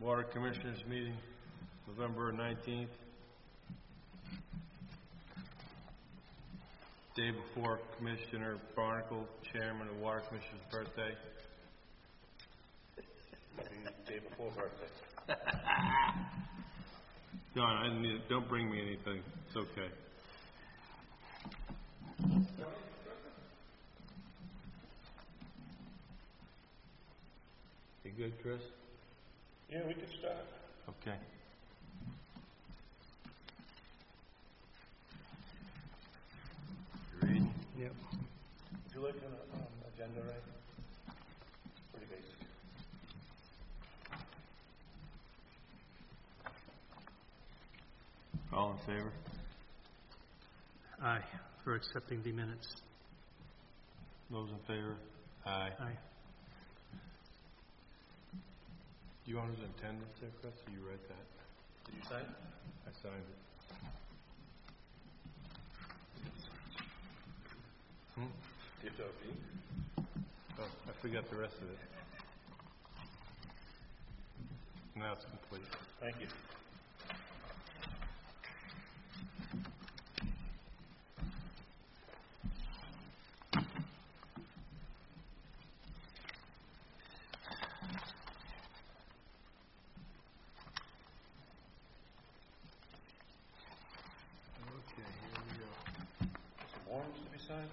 Water Commissioners meeting, November 19th. Day before Commissioner Barnacle, Chairman of the Water Commissioners' birthday. Day before birthday. John, I didn't need, don't bring me anything. It's okay. You good, Chris? Yeah, we could start. Okay. You reading? Yep. Would you like an agenda, right? Pretty basic. All in favor? Aye, for accepting the minutes. Those in favor? Aye. Aye. Do you want his attendance there, Chris? Or you read that? Did you sign? I signed it. Oh, I forgot the rest of it. Now it's complete. Thank you. Okay, here we go. Some warrants to be signed?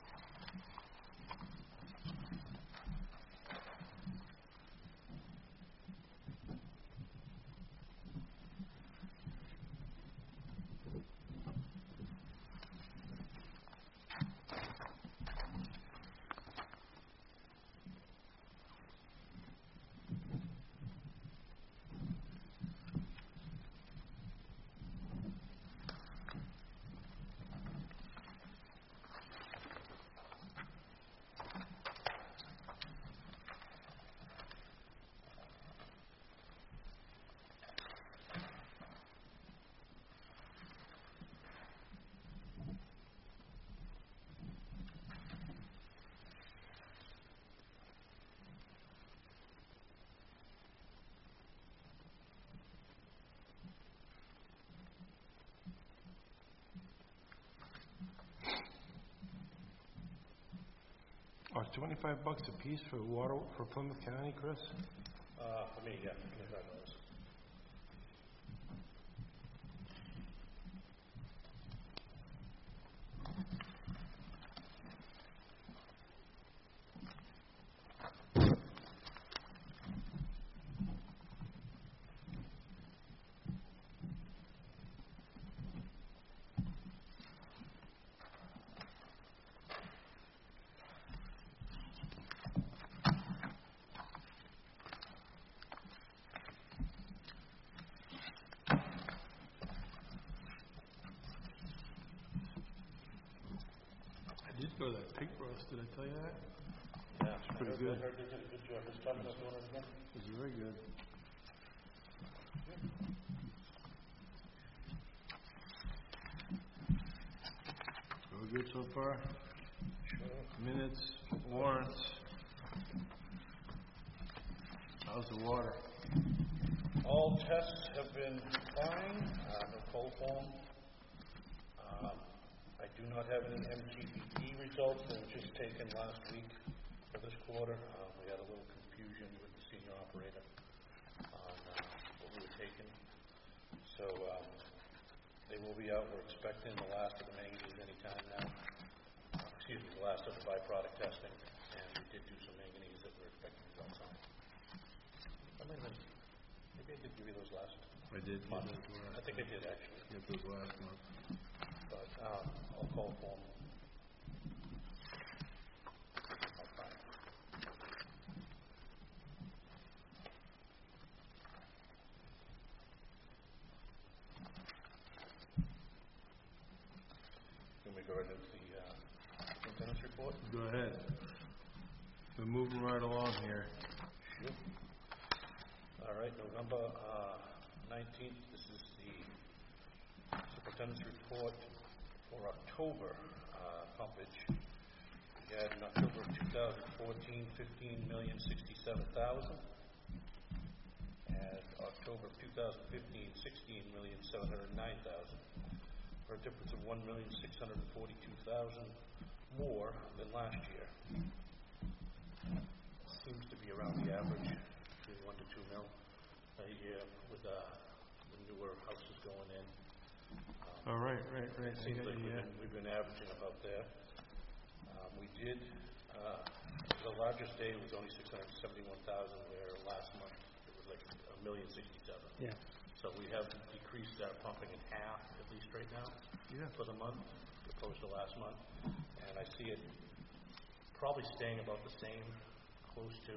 Oh, it's $25 a piece for water for Plymouth County, Chris? For me, yeah, $25. I did go to that pig roast, did I tell you that? Yeah, It's pretty good. I heard they did a good job. This time they're doing it again. It was very good. All good so far? Sure. Minutes, warrants. How's the water? All tests have been fine. No cold form. I do not have any MTBE results that were just taken last week for this quarter. We had a little confusion with the senior operator on what we were taking. So they will be out. We're expecting the last of the manganese anytime now. The last of the byproduct testing. And we did do some manganese that we're expecting results on. Maybe I did give you those last I did. month. I think I did, actually. Get those last month. But I'll call for them. Can we go right into the superintendent's report? Go ahead. We're moving right along here. Sure. All right, November 19th, this is the superintendent's report for October pumpage. We had in October of 2014, 15,067,000. And $16,709,000, for a difference of $1,642,000 more than last year. Seems to be around the average, between 1 to 2 mil a year with the newer houses going in. Oh, right. It seems like we've been averaging about there. We did, the largest day was only 671,000, where last month it was like $1,067,000. Yeah. So we have decreased our pumping in half, at least right now, for the month, opposed to last month. And I see it probably staying about the same, close to,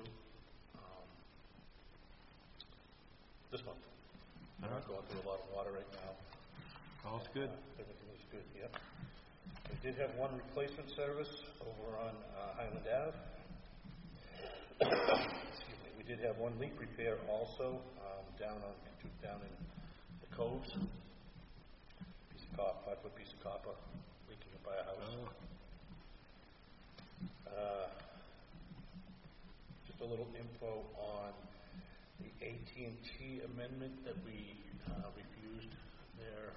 this month. We're not going through a lot of water right now. All's good. Everything is good, yep. We did have one replacement service over on Highland Ave. Excuse me. We did have one leak repair also down in the coves. 5-foot piece of copper leaking up by a house. Just a little info on the AT&T amendment that we refused there.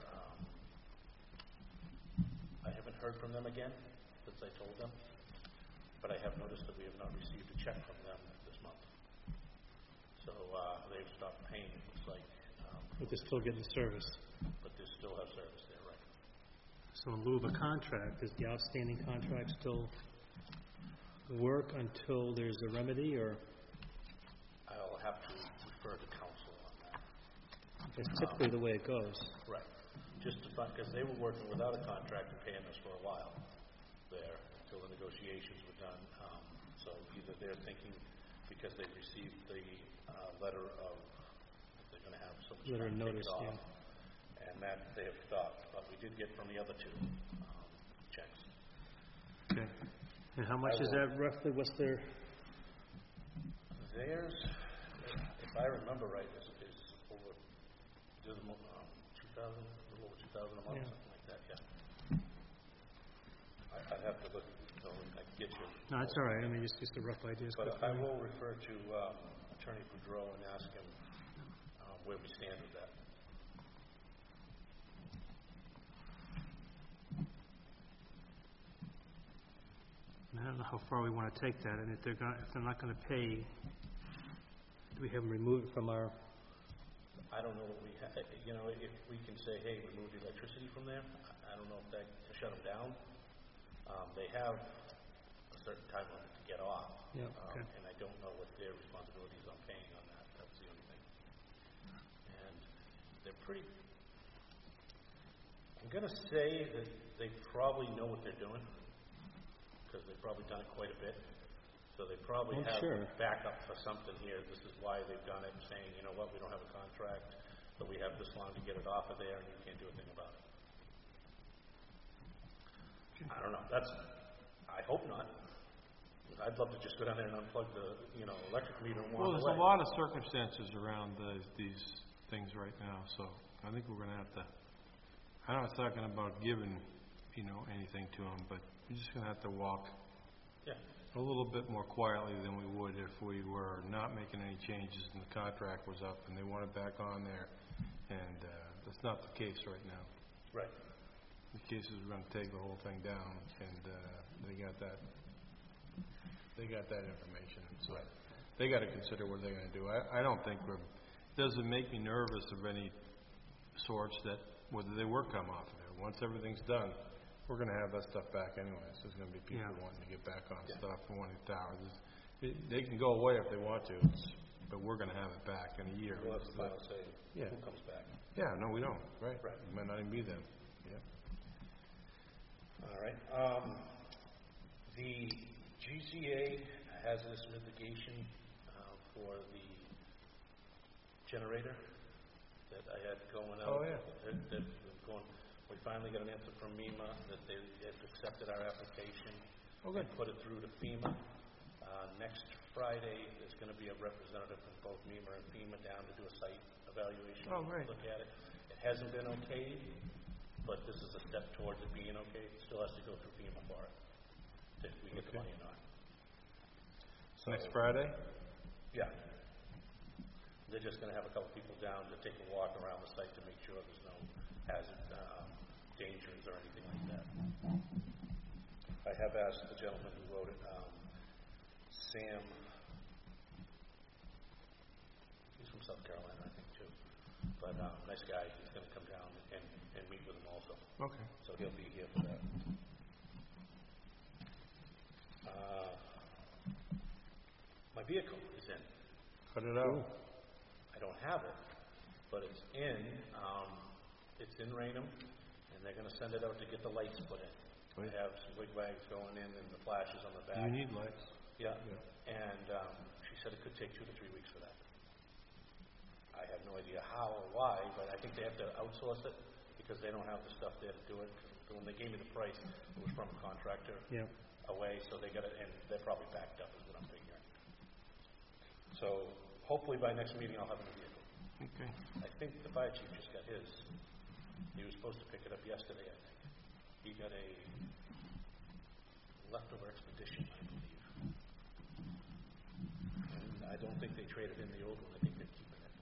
I haven't heard from them again since I told them, but I have noticed that we have not received a check from them this month. So they've stopped paying, it looks like. But they're still getting the service. But they still have service there, right? So in lieu of a contract, does the outstanding contract still work until there's a remedy, or? I'll have to refer to council on that. It's typically the way it goes. Right. Just because they were working without a contract and paying us for a while there until the negotiations were done. So either they're thinking because they received the letter of they're going to have so much Letter of time to take notice, it off, yeah. and that they have stopped. But we did get from the other two checks. Okay. And how much is that roughly? What's their? Theirs, if I remember right, is over 2,000, a little over 2,000 a month, something like that. Yeah. I'd have to look. So I can get you. No, it's all right. I mean, just a rough idea. But I will refer to Attorney Boudreau and ask him where we stand with that. I don't know how far we want to take that, and if they're not going to pay, do we have them removed from our? I don't know what we have. You know, if we can say, hey, remove the electricity from there, I don't know if that to shut them down. They have a certain time limit to get off, and I don't know what their responsibility is on paying on that. That's the only thing. And they're pretty. I'm going to say that they probably know what they're doing, because they've probably done it quite a bit. So they probably have backup for something here. This is why they've done it, saying, you know what, we don't have a contract, but we have this long to get it off of there, and you can't do a thing about it. I don't know. I hope not. I'd love to just go down there and unplug the, electric meter and walk away. Well, there's a lot of circumstances around these things right now, so I think we're going to have to. I'm not talking about giving, anything to them, but we're just going to have to walk a little bit more quietly than we would if we were not making any changes and the contract was up and they want it back on there. And that's not the case right now. Right. The case is we're going to take the whole thing down, and they got that information. So they got to consider what they're going to do. I don't think it doesn't make me nervous of any sorts that whether they work come off of there. Once everything's done, we're going to have that stuff back anyway. So there's going to be people wanting to get back on stuff and wanting towers. They can go away if they want to, but we're going to have it back in a year. We'll have the final say who comes back. Yeah, no, we don't. Right. Right. It might not even be them. Yeah. All right. The GCA hazardous mitigation for the generator that I had going out. Oh, yeah. We finally got an answer from MEMA that they have accepted our application and put it through to FEMA. Next Friday, there's going to be a representative from both MEMA and FEMA down to do a site evaluation. Look at it. It hasn't been okayed, but this is a step towards it being okay. It still has to go through FEMA for it, if we get the money or not. So next Friday? Yeah. They're just gonna have a couple people down to take a walk around the site to make sure there's no hazard, dangers or anything like that. I have asked the gentleman who wrote it, Sam, he's from South Carolina, I think, too. But, nice guy, he's gonna come down and meet with him also. Okay. So he'll be here for that. My vehicle is in. Cut it out. I don't have it, but it's in. It's in Raynham, and they're going to send it out to get the lights put in. We have some wigwags going in and the flashes on the back. You need lights. Yeah. And she said it could take 2 to 3 weeks for that. I have no idea how or why, but I think they have to outsource it because they don't have the stuff there to do it. When they gave me the price, it was from a contractor away, so they got it, and they're probably backed up, is what I'm figuring. So hopefully by next meeting I'll have a new vehicle. Okay. I think the fire chief just got his. He was supposed to pick it up yesterday, I think. He got a leftover expedition, I believe. And I don't think they traded in the old one. I think they're keeping it.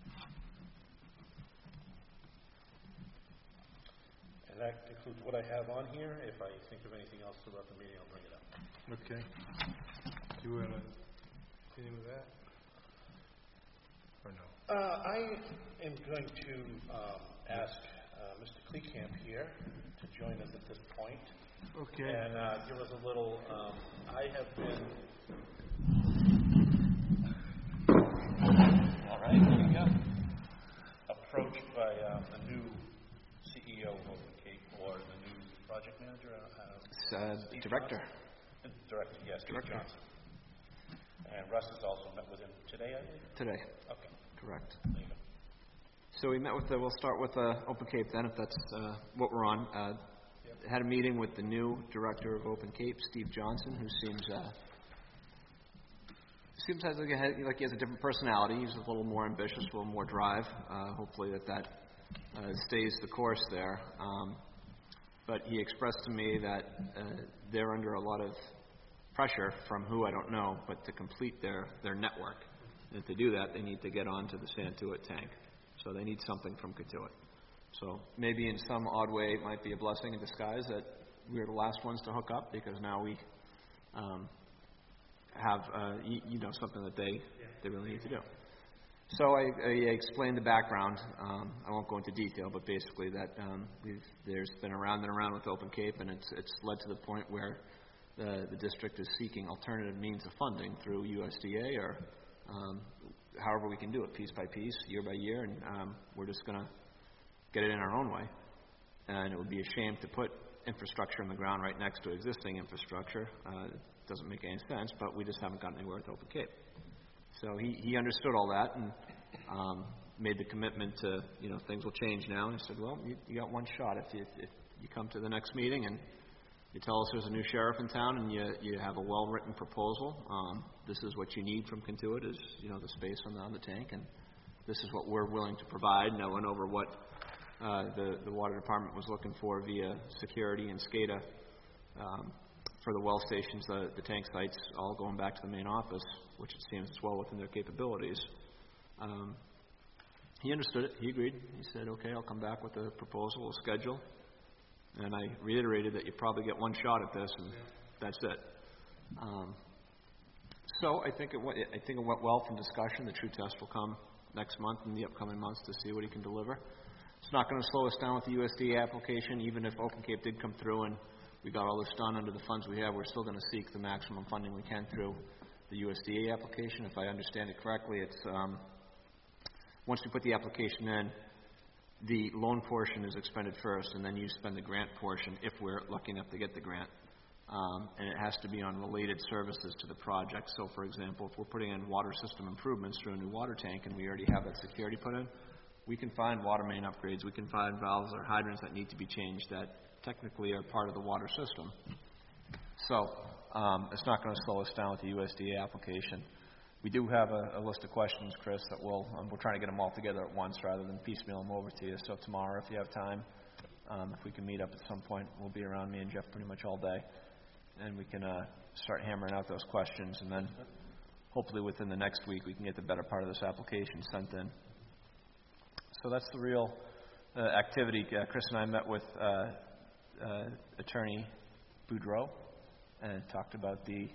And that concludes what I have on here. If I think of anything else throughout the meeting, I'll bring it up. Okay. Do you want to anything with that? Or no? I am going to ask Mr. Kleekamp here to join us at this point. Okay. And give us a little, I have been... All right, here you go. Approached by the new CEO of Open Cape, or the new project manager? Director. Director, yes, Steve Director. Johnson. And Russ has also met with him today, I believe? Today. Okay, Correct. there you go. So we met with we'll start with Open Cape then, if that's what we're on. Had a meeting with the new director of Open Cape, Steve Johnson, who seems has like he has a different personality. He's a little more ambitious, a little more drive. Hopefully that stays the course there. But he expressed to me that they're under a lot of pressure from who I don't know, but to complete their network. And to do that, they need to get onto the Santuit tank. So they need something from Katuitt. So maybe in some odd way it might be a blessing in disguise that we're the last ones to hook up, because now we have something that they really need to do. So I explained the background. I won't go into detail, but basically that there's been around and around with Open Cape, and it's led to the point where the district is seeking alternative means of funding through USDA or however we can do it, piece by piece, year by year, and we're just going to get it in our own way. And it would be a shame to put infrastructure in the ground right next to existing infrastructure. It doesn't make any sense, but we just haven't gotten anywhere with Open Cape. So he understood all that and made the commitment to, things will change now. And he said, well, you got one shot. If you come to the next meeting and you tell us there's a new sheriff in town and you have a well-written proposal, this is what you need from Katuitt is, the space on the tank, and this is what we're willing to provide. And I went over what the water department was looking for via security and SCADA for the well stations, the tank sites, all going back to the main office, which it seems is well within their capabilities. He understood it. He agreed. He said, okay, I'll come back with a proposal, a schedule. And I reiterated that you probably get one shot at this, and that's it. So I think it went well from discussion. The true test will come next month and the upcoming months to see what he can deliver. It's not going to slow us down with the USDA application. Even if Open Cape did come through and we got all this done under the funds we have, we're still going to seek the maximum funding we can through the USDA application. If I understand it correctly, it's once we put the application in, the loan portion is expended first, and then you spend the grant portion if we're lucky enough to get the grant. And it has to be on related services to the project. So, for example, if we're putting in water system improvements through a new water tank and we already have that security put in, we can find water main upgrades, we can find valves or hydrants that need to be changed that technically are part of the water system. So it's not going to slow us down with the USDA application. We do have a list of questions, Chris, that we're trying to get them all together at once rather than piecemeal them over to you. So tomorrow, if you have time, if we can meet up at some point, we'll be around, me and Jeff, pretty much all day. And we can start hammering out those questions. And then hopefully within the next week we can get the better part of this application sent in. So that's the real activity. Chris and I met with Attorney Boudreau and talked about the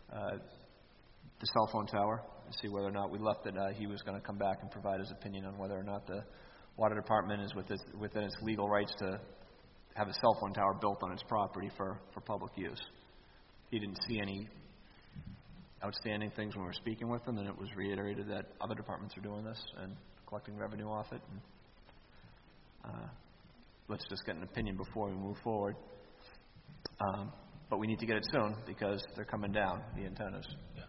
cell phone tower and see whether or not we left it. He was going to come back and provide his opinion on whether or not the water department is within its legal rights to have a cell phone tower built on its property for public use. He didn't see any outstanding things when we were speaking with him, and it was reiterated that other departments are doing this and collecting revenue off it. And, let's just get an opinion before we move forward. But we need to get it soon because they're coming down, the antennas. Yeah.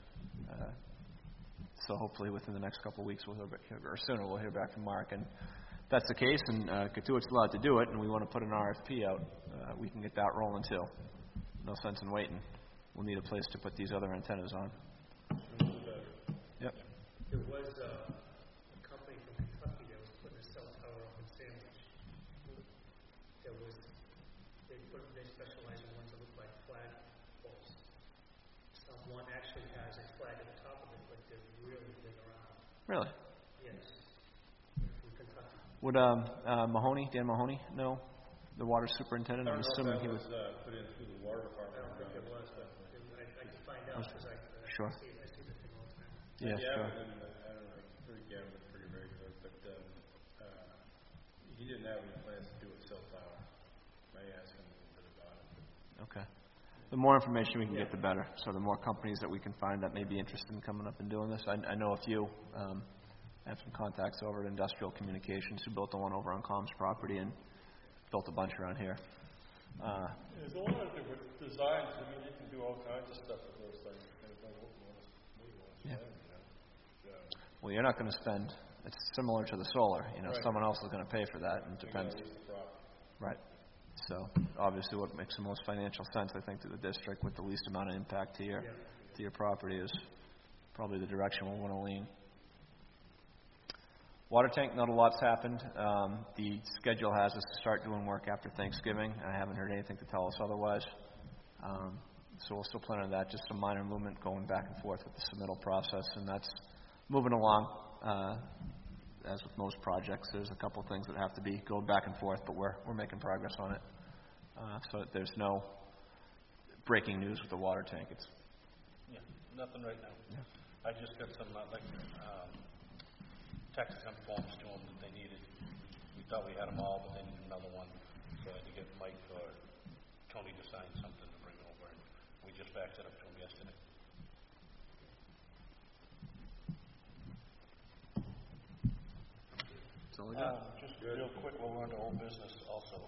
So hopefully within the next couple of weeks, or sooner, we'll hear back from Mark. And if that's the case, and Cotuit's allowed to do it, and we want to put an RFP out, we can get that rolling too. No sense in waiting. We'll need a place to put these other antennas on. Yep. There was a company from Kentucky that was putting a cell tower up in Sandwich. They specialize in ones that look like flag poles. One actually has a flag at the top of it, but they're really big around. Really? Yes. From Kentucky. Would Dan Mahoney know? The water superintendent? I'm assuming he would. put in through the water department. I don't think it was, but I can find out because I Sure. see the thing all the time. Yeah, sure. I don't know, I heard Gavin was pretty very good, but he didn't have any plans to do a cell tower. I asked him a little bit about it. Okay. The more information we can get, the better. So the more companies that we can find that may be interested in coming up and doing this. I know a few. I have some contacts over at Industrial Communications who built the one over on Com's property and built a bunch around here. There's a lot of different designs. I mean, you can do all kinds of stuff with those things. Yeah. Well, you're not going to spend. It's similar to the solar. Right. Someone else is going to pay for that, and it depends. Right. So obviously, what makes the most financial sense, I think, to the district with the least amount of impact to your property is probably the direction we'll want to lean. Water tank, not a lot's happened. The schedule has us to start doing work after Thanksgiving. I haven't heard anything to tell us otherwise. So we'll still plan on that. Just some minor movement going back and forth with the submittal process, and that's moving along. As with most projects, there's a couple things that have to be going back and forth, but we're making progress on it. So there's no breaking news with the water tank. It's Nothing right now. Yeah. I just got some tax exempt forms to them that they needed. We thought we had them all, but they needed another one. So I had to get Mike or Tony to sign something to bring over, and we just backed it up to them yesterday. That's all I got. Just real quick, while we're on to old business also.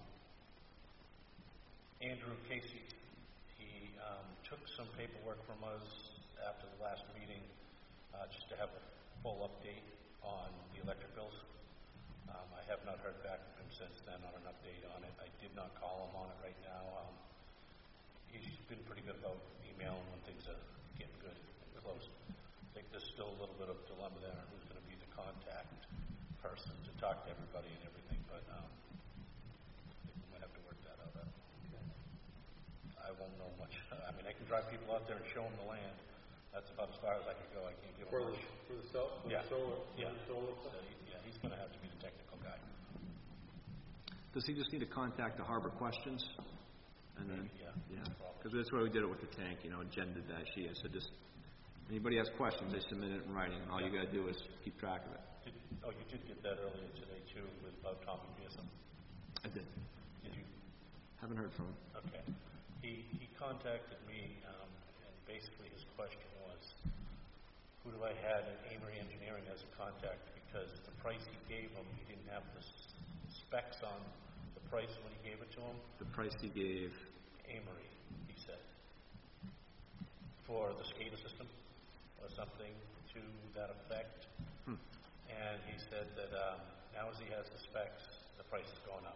Andrew Casey, he took some paperwork from us after the last meeting just to have a full update on the electric bills. I have not heard back from him since then on an update on it. I did not call him on it right now. He's been pretty good about emailing when things are getting good and close. I think there's still a little bit of dilemma there on who's going to be the contact person to talk to everybody and everything, but I think we might have to work that out. I won't know much. I mean, I can drive people out there and show them the land. That's about as far as I can go. I can't give them much. For the solar? Yeah. Yeah. So, he's going to have to be the technical guy. Does he just need to contact the Harbor Questions? And then, Yeah. Because that's why we did it with the tank, Jen did that. She said just, anybody has questions, they submit it in writing, and all you got to do is keep track of it. You did get that earlier today, too, with about Tommy Pearson. I did. Did you? Haven't heard from him. Okay. He contacted me, and basically his question was, who do I have at Amory Engineering as a contact? Because the price he gave him, he didn't have the specs on the price when he gave it to him. The price he gave? Amory, he said, for the SCADA system or something to that effect. And he said that now as he has the specs, the price is going up.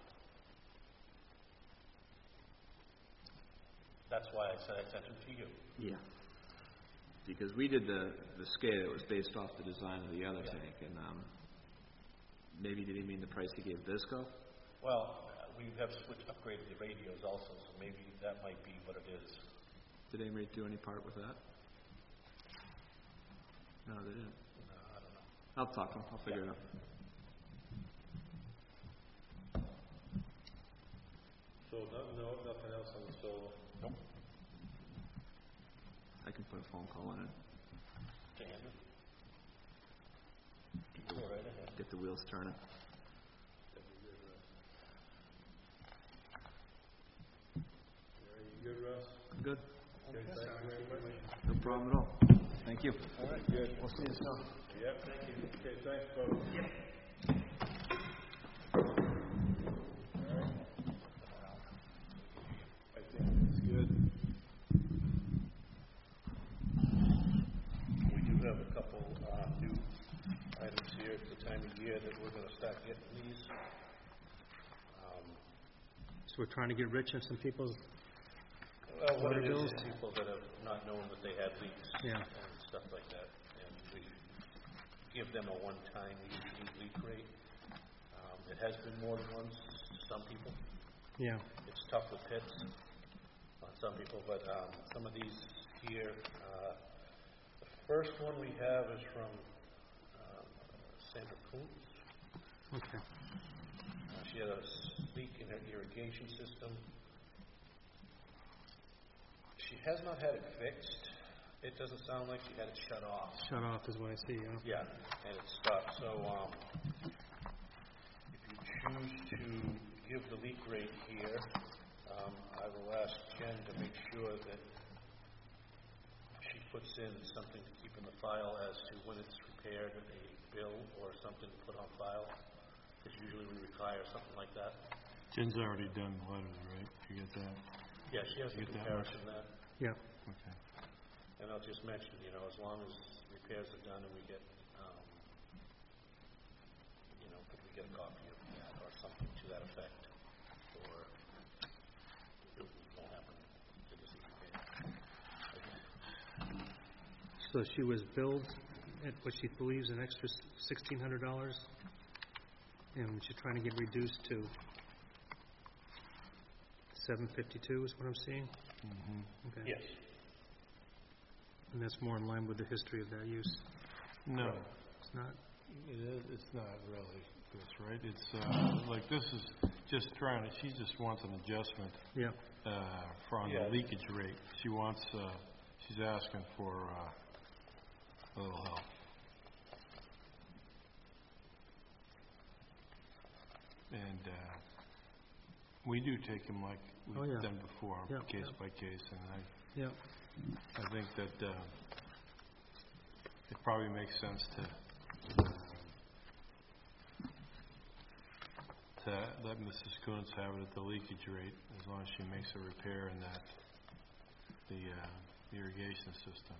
That's why I said I sent him to you. Yeah. Because we did the SCADA, it was based off the design of the other tank, and maybe did he mean the price he gave Visco? Well, we have upgraded the radios also, so maybe that might be what it is. Did Amory do any part with that? No, they didn't. No, I don't know. I'll talk to them. I'll figure it out. So nothing else on the solar? Nope. I can put a phone call in it. Go right ahead. Get the wheels turning. Are you good, Russ? Good. Okay, thank you very much. No problem at all. Thank you. All right, good. We'll see you soon. Yep, thank you. Okay, thanks, folks. Yep. I think it's good. We do have a couple new items here at the time of year that we're going to start getting these. So we're trying to get rich on some people's, What it bills? is people that have not known that they had leaks Yeah. and stuff like that, and we give them a one-time usually leak rate. It has been more than once to some people. yeah, It's tough with pits on some people, but some of these here, the first one we have is from Sandra Kuntz. okay. She had a leak in her irrigation system. She has not had it fixed. It doesn't sound like she had it shut off. Shut off is what I see, yeah. Yeah, and it stopped. So if you choose to give the leak rate here, I will ask Jen to make sure that she puts in something to keep in the file as to when it's repaired, a bill or something to put on file, because usually we require something like that. Jen's already done the letters, right? You get that? Yeah, she has a Get that comparison of that. Yeah, Okay. And I'll just mention, as long as repairs are done and we get, could we get a copy of that or something to that effect, or it won't happen to this repaired. so she was billed at what she believes an extra $1,600, and she's trying to get reduced to $752 is what I'm seeing? Mm-hmm. Okay. Yes. And that's more in line with the history of that use. No, It's not? it is, it's not really, Chris, right? It's, like, this is just trying to, she just wants an adjustment, Yeah, from Yeah. the leakage rate. She wants, she's asking for, a little help. And, we do take them like Oh, we've yeah. done before, Yeah, case yeah. by case, and yeah. I think that it probably makes sense to let Mrs. Kuntz have it at the leakage rate as long as she makes a repair in that the irrigation system.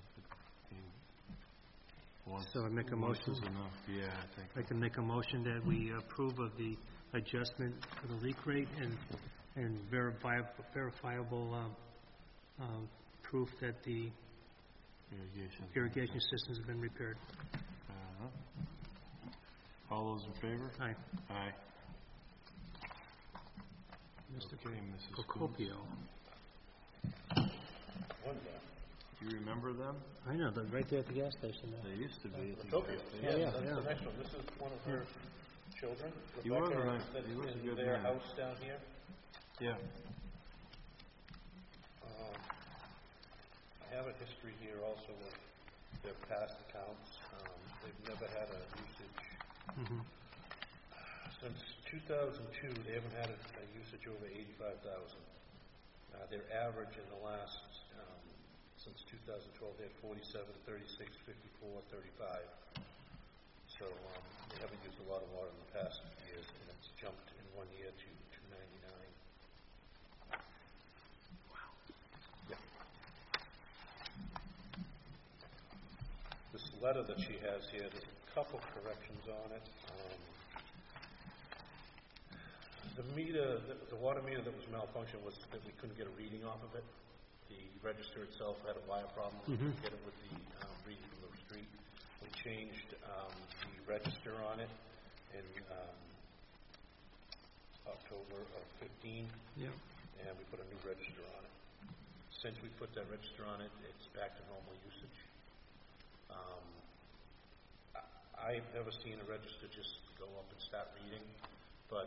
Once, So I make a once motion? is enough. Yeah, I think. I can make a motion that we approve of the adjustment for the leak rate and verifiable proof that the irrigation systems have been repaired. Uh-huh. All those in favor? Aye. Aye. Mr. Okay, Mrs. Kuntz. Procopio. Do you remember them? I know, they're right there at the gas station now. They used to be. Utopia. Yeah, Yes, yeah. that's the next one. This is one of her children. He was a Rebecca, nice- that's he was a in good their man. house down here. Yeah. I have a history here also of their past accounts. They've never had a usage. Mm-hmm. Since 2002, they haven't had a usage over 85,000. Their average in the last, since 2012, they had 47, 36, 54, 35. So they haven't used a lot of water in the past years, and it's jumped in 1 year to 299. Wow. Yeah. This letter that she has here, there's a couple corrections on it. The meter, the water meter that was malfunctioned was that we couldn't get a reading off of it. The register itself had a wire problem. We couldn't get it with the reading from the street. We changed the register on it in October of 15, Yeah. and we put a new register on it. Since we put that register on it, it's back to normal usage. I've never seen a register just go up and start reading, but,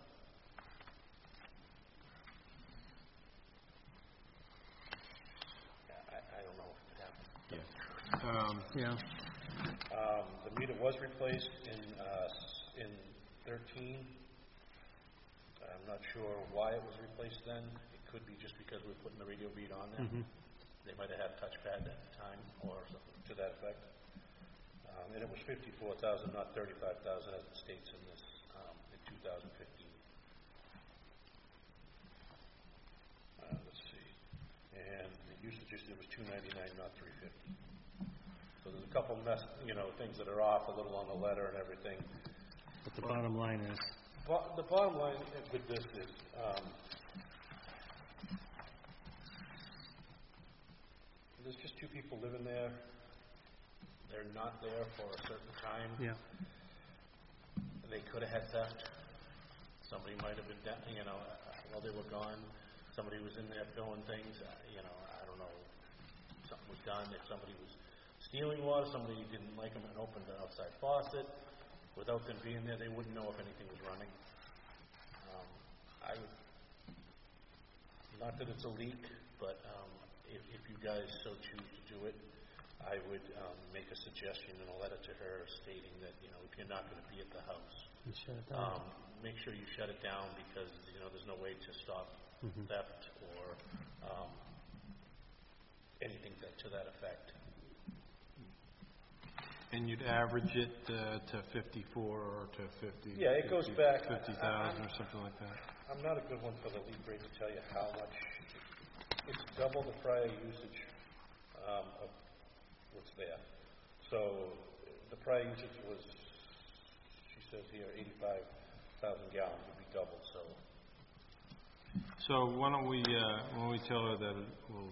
I don't know if it happened. Yeah. Yeah. The meter was replaced in 13. I'm not sure why it was replaced then. It could be just because we were putting the radio beat on there. They might have had a touchpad at the time or something to that effect. And it was $54,000, not $35,000 as it states in this, in 2015. Let's see. And the usage, it was $299, not $350. So there's a couple things that are off a little on the letter and everything. But the bottom line is, The bottom line with this is, there's just two people living there. They're not there for a certain time. yeah, They could have had theft. Somebody might have been, while they were gone, somebody was in there filling things. I don't know. Something was done. If somebody was stealing water, somebody didn't like them and opened the outside faucet. Without them being there, they wouldn't know if anything was running. I would, not that it's a leak, but if you guys so choose to do it, I would make a suggestion in a letter to her stating that, if you're not going to be at the house, you shut it down. make sure you shut it down because, there's no way to stop theft or anything to that effect. And you'd average it to 54 or to 50? Yeah, it goes back. 50,000 or something like that? I'm not a good one for the leak rate to tell you how much. It's double the prior usage of what's there. So the prior usage was, she says here, 85,000 gallons would be double. So why don't we, when we tell her that it will,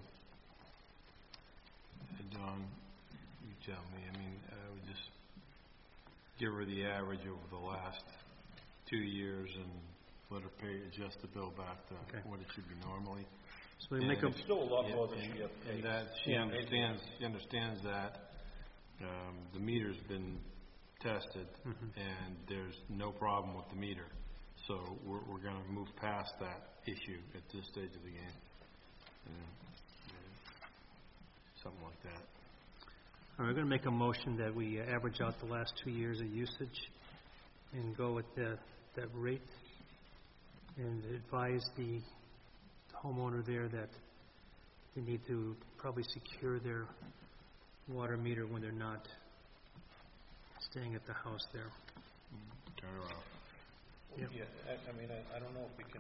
John, you tell me, I would just give her the average over the last 2 years and let her adjust the bill back to what it should be normally. So we make a, It's still a lot more than she ever paid. And that she understands that the meter's been tested and there's no problem with the meter. So we're going to move past that issue at this stage of the game. Something like that. we're going to make a motion that we average out the last 2 years of usage and go with that rate and advise the homeowner there that they need to probably secure their water meter when they're not staying at the house there. Turn her off. Yep. Yeah, I don't know if we can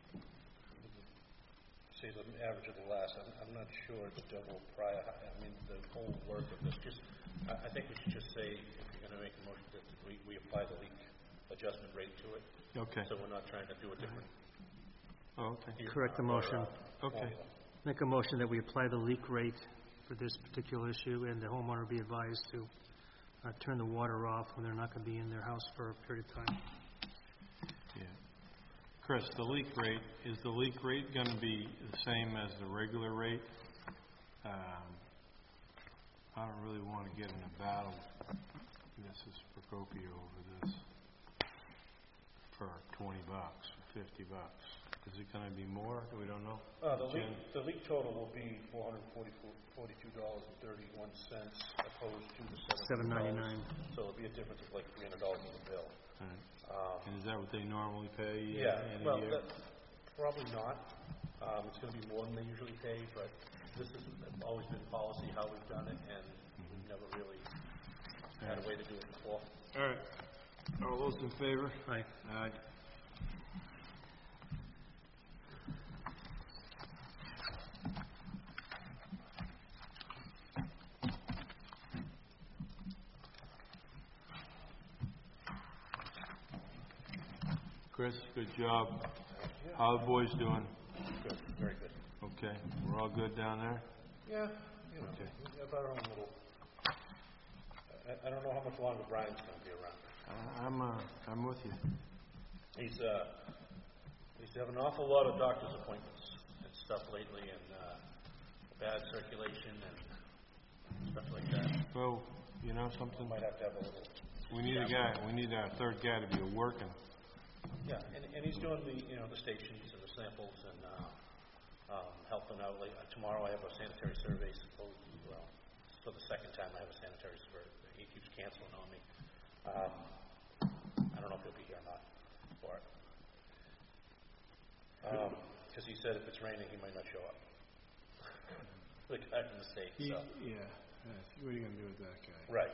say the average of the last. I'm not sure it's double prior. The whole work of this. I think we should just say, if you're going to make a motion, that we apply the leak adjustment rate to it. Okay. So we're not trying to do a different. Oh, okay. Correct the motion. Okay. Make a motion that we apply the leak rate for this particular issue and the homeowner be advised to turn the water off when they're not going to be in their house for a period of time. Yeah. Chris, is the leak rate going to be the same as the regular rate? I don't really want to get in a battle with Mrs. Procopio over this for $20, $50. Is it going to be more? We don't know. The leak total will be $442.31 opposed to the $7.99. So it'll be a difference of like $300 in the bill. Right. And is that what they normally pay in a year? Probably not. It's going to be more than they usually pay, but this has always been policy how we've done it, and we've never really had a way to do it before. All right. All those in favor? Aye. Aye. Chris, good job. How are the boys doing? Good, very good. Okay. We're all good down there? Yeah, Okay. we have our own little. I don't know how much longer Brian's going to be around. I'm with you. He's having an awful lot of doctor's appointments and stuff lately, and bad circulation and stuff like that. Well, you know something? Might have to have a little We need a guy, we need our third guy to be working. Yeah, and he's doing the, you know, the stations and the samples and, helping out. Like, tomorrow I have a sanitary survey supposed, well, for the second time I have a sanitary survey. He keeps canceling on me. I don't know if he'll be here or not for it. Because he said if it's raining, he might not show up. The guy from the state, so. Yeah, what are you gonna do with that guy? Right.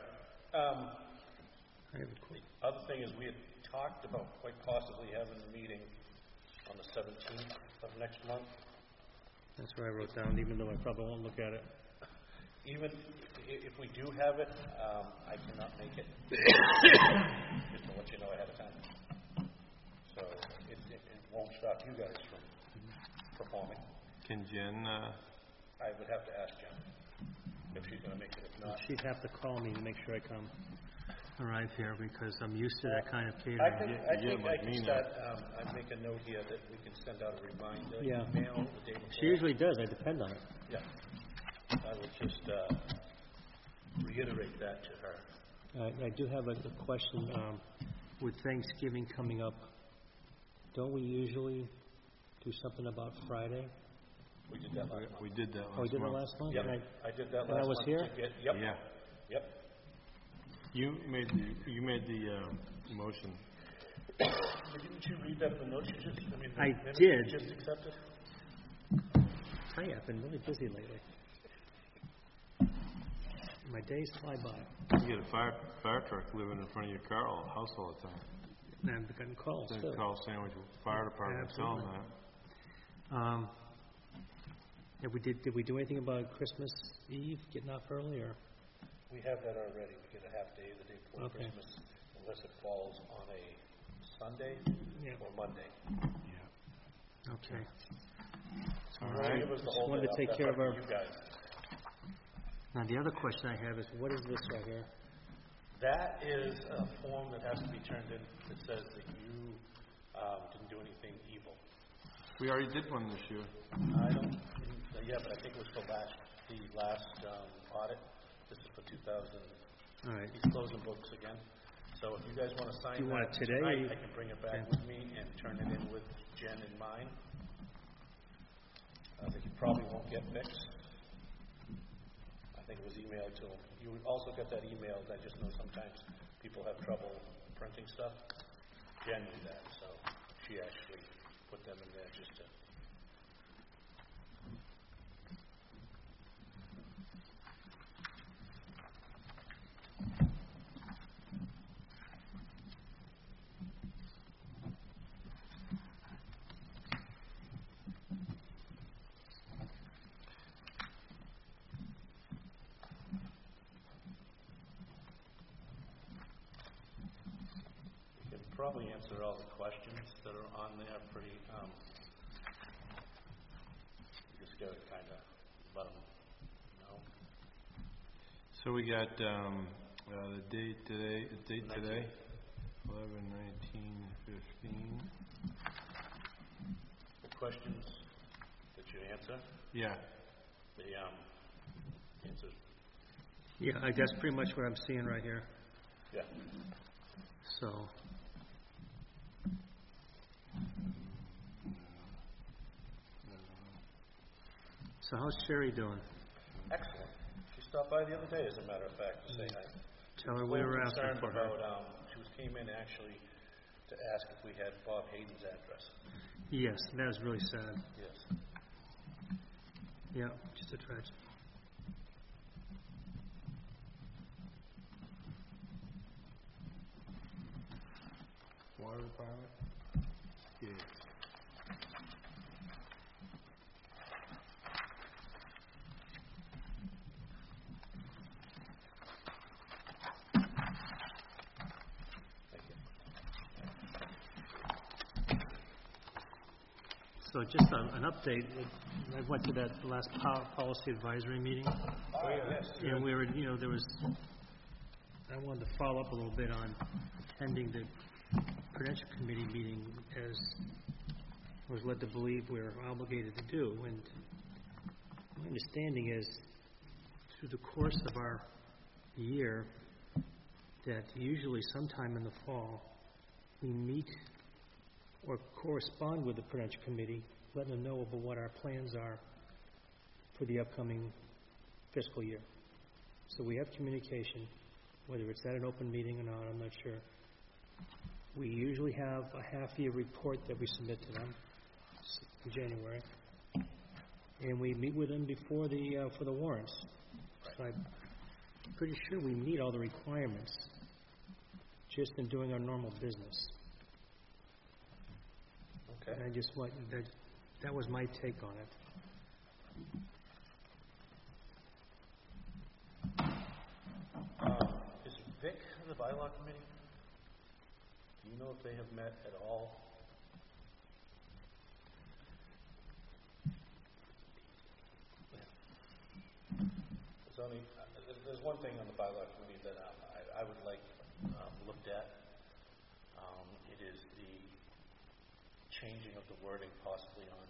I have a The other thing is we had talked about quite possibly having a meeting on the 17th of next month. That's what I wrote down, even though I probably won't look at it. Even if we do have it, I cannot make it. Just to let you know ahead of time. So it won't stop you guys from performing. Can Jen, I would have to ask Jen if she's going to make it. If not, She'd have to call me to make sure I arrive here, because I'm used to that kind of I catering. think I like can me now. start. I'd make a note here that we can send out a reminder email the day before. She usually does, I depend on it. Yeah. I would just reiterate that to her. I do have a question. With Thanksgiving coming up, don't we usually do something about Friday? We did that last month. we did that last month. Oh, we did it last month? Yep, And I did that last month. and I was here? Yep. Yeah, Yep. you made the motion. Didn't you read that in the notes you just, the I minutes did. you just accepted? Hey, I've been really busy lately. My days fly by. You get a fire truck living in front of your car or house all the time. And I've gotten calls, Then too. call Sandwich Fire Department, tell them Absolutely. that. Did we do anything about Christmas Eve, getting off early, or? We have that already. We get a half day the day before Okay. Christmas, unless it falls on a Sunday Yeah. or Monday. Yeah. Okay. All Don't right. give us the Just whole wanted day to off. take That's care up of our- to you guys. Now, the other question I have is, what is this right here? That is a form that has to be turned in that says that you didn't do anything evil. We already did one this year. I don't, yeah, but I think it was for the last audit. This is for 2000. All right. He's closing books again. So if you guys want to sign Do you want that it today, or tonight, you- I can bring it back Okay. with me and turn it in with Jen in mine. I think you probably won't get fixed. I think it was emailed to him. You would also get that emailed. I just know sometimes people have trouble printing stuff. Jen knew that, so she actually put them in there just to. You can probably answer all the questions that are on there pretty, you just gotta kind of let them know. So we got, the date today, 11/19/15. The questions that you answer, Yeah, the answers, Yeah, that's pretty much what I'm seeing right here. yeah. So, how's Sherry doing? Excellent. She stopped by the other day, as a matter of fact, to say hi. Tell her we were asking Concerned for her. about, came in actually to ask if we had Bob Hayden's address. Yes, that was really sad. Yes. Yeah, just a tragedy. water department? Yeah. So just an update, I went to that last policy advisory meeting, Oh, yes. and we were, there was, I wanted to follow up a little bit on attending the Prudential Committee meeting, as I was led to believe we're obligated to do, and my understanding is, through the course of our year, that usually sometime in the fall, we meet or correspond with the Prudential Committee, letting them know about what our plans are for the upcoming fiscal year. So we have communication, whether it's at an open meeting or not, I'm not sure. We usually have a half-year report that we submit to them in January, and we meet with them before for the warrants. So I'm pretty sure we meet all the requirements just in doing our normal business. Okay. And I just want, that was my take on it. Is Vic on the bylaw committee? Do you know if they have met at all? There's one thing on the bylaw committee that I would like looked at. It is the changing of the wording possibly on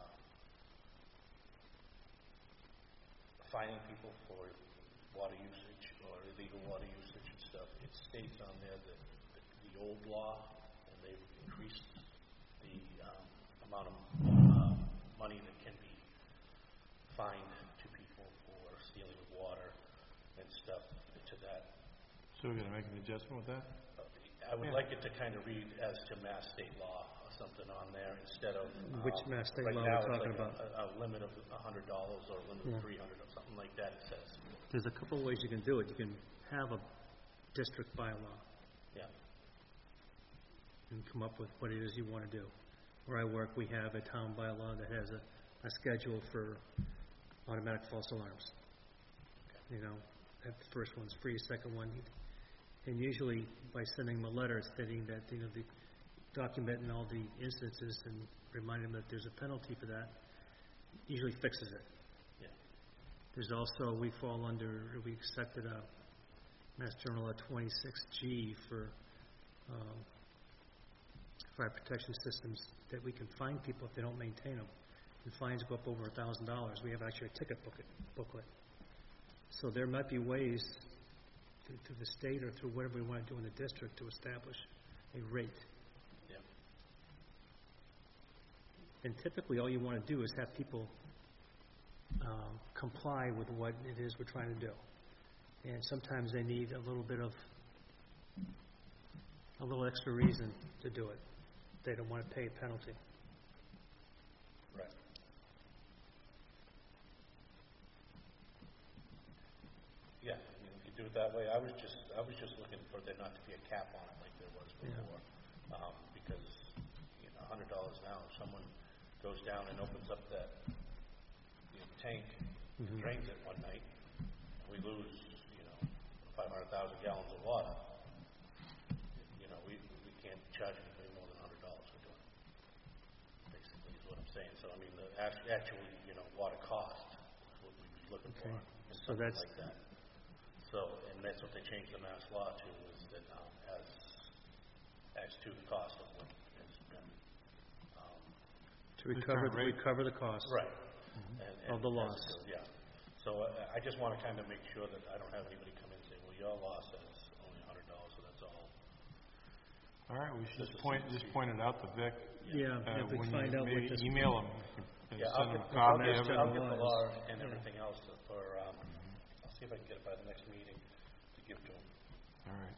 fining people for water usage or illegal water usage and stuff. It states on there that the old law, and they've increased the amount of money that can be fined to people for stealing water and stuff to that. So we're gonna make an adjustment with that? I would like it to kind of read as to Mass state law or something on there instead of... Which Mass state right law now we're talking it's like about? a limit of $100 or a limit of $300 or something like that, it says. There's a couple of ways you can do it. You can have a district bylaw Yeah. and come up with what it is you want to do. Where I work, we have a town bylaw that has a schedule for automatic false alarms. You know, that first one's free, second one, and usually by sending them a letter stating that, you know, the documenting all the instances and reminding them that there's a penalty for that, usually fixes it. Yeah. There's also, we accepted a Mass General Law 26G for fire protection systems that we can fine people if they don't maintain them. And fines go up over $1,000. We have actually a ticket booklet. So there might be ways through the state or through whatever we want to do in the district to establish a rate. Yeah. And typically all you want to do is have people comply with what it is we're trying to do. And sometimes they need a little extra reason to do it. They don't want to pay a penalty. Right. Yeah, I mean, we could do it that way. I was just looking for there not to be a cap on it like there was before. Because, you know, $100 now, if someone goes down and opens up that tank and drains it one night, and we lose, 500,000 gallons of water, we can't charge anybody more than $100 for doing it. Basically, is what I'm saying. So, I mean, the actual, water cost is what we'd be looking for. And So something that's like that. So, and that's what they changed the Mass law to, is that as to the cost of what has been to recover the cost. right Of the loss. Yeah. So I just want to kind of make sure that I don't have anybody come in and say, well, your loss is only $100, so that's all. All right, we should just point it out to Vic. Yeah, if we when find you out what maybe this... email him, and Yeah, send him a I'll copy get of it. General the laws. law and everything else for, I'll see if I can get it by the next meeting to give to him. All right.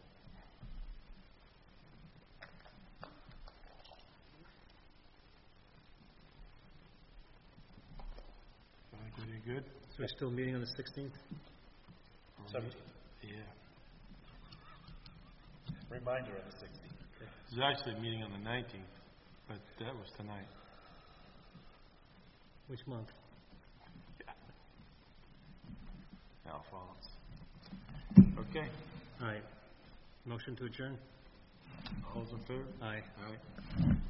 Are you good? So we're still meeting on the 16th? 17th. Yeah. Reminder on the 16th. There's actually a meeting on the 19th, but that was tonight. Which month? Alphonse. Okay. All right. Motion to adjourn? All's in favor? Aye. All right.